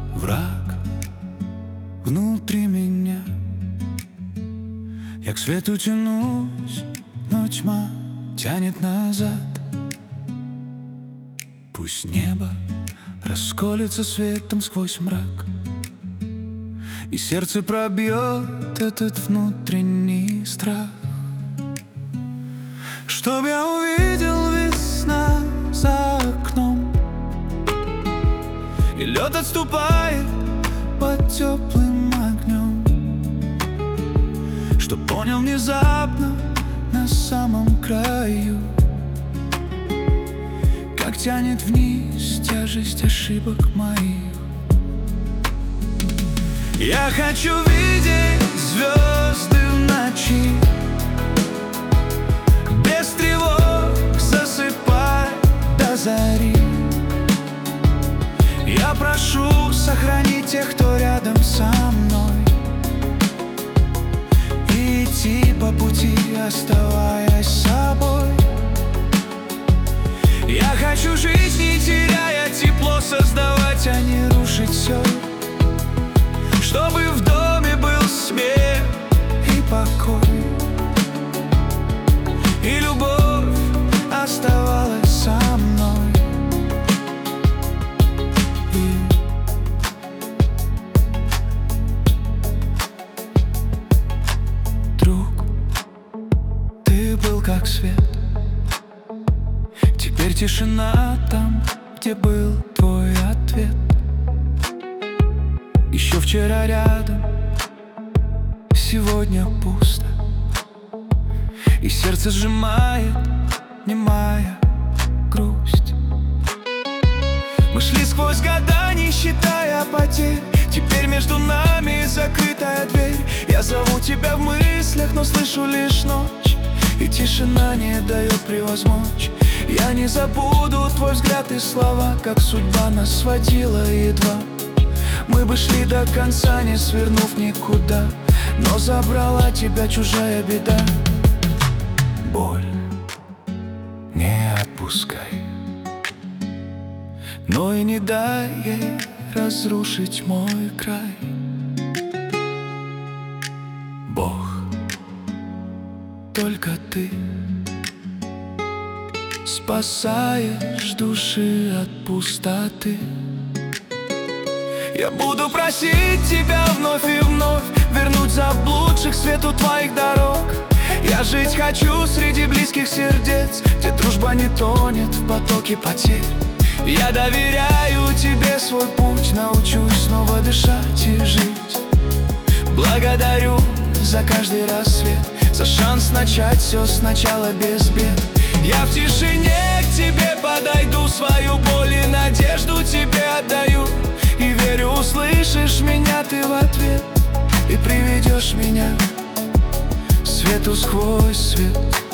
враг внутри меня. Я к свету тянусь, но тьма тянет назад. Пусть небо расколется светом сквозь мрак, и сердце пробьет этот внутренний страх. Чтоб я увидел весна за окном, и лед отступает под теплым огнем. Чтоб понял внезапно на самом краю, как тянет вниз тяжесть ошибок моих. Я хочу видеть звезды в ночи, без тревог засыпать до зари. Я прошу сохранить тех, кто рядом со мной, и идти по пути, оставаясь собой. Я хочу жить, не теряя тепло, создавать, а не рушить все. Чтобы в доме был смех и покой, и любовь оставалась со мной. Друг, ты был как свет. Теперь тишина там, где был твой ответ. Еще вчера рядом, сегодня пусто, и сердце сжимает немая грусть. Мы шли сквозь года, не считая потерь. Теперь между нами закрытая дверь. Я зову тебя в мыслях, но слышу лишь ночь, и тишина не дает превозмочь. Я не забуду твой взгляд и слова, как судьба нас сводила едва. Мы бы шли до конца, не свернув никуда, но забрала тебя чужая беда. Боль не отпускай, но и не дай ей разрушить мой край. Бог, только ты спасаешь души от пустоты. Я буду просить тебя вновь и вновь вернуть заблудших свету твоих дорог. Я жить хочу среди близких сердец, где дружба не тонет в потоке потерь. Я доверяю тебе свой путь, научусь снова дышать и жить. Благодарю за каждый рассвет, за шанс начать все сначала без бед. Я в тишине к тебе подойду, свою боль и надежду тебе отдаю. И верю, услышишь меня ты в ответ, и приведешь меня к свету сквозь свет.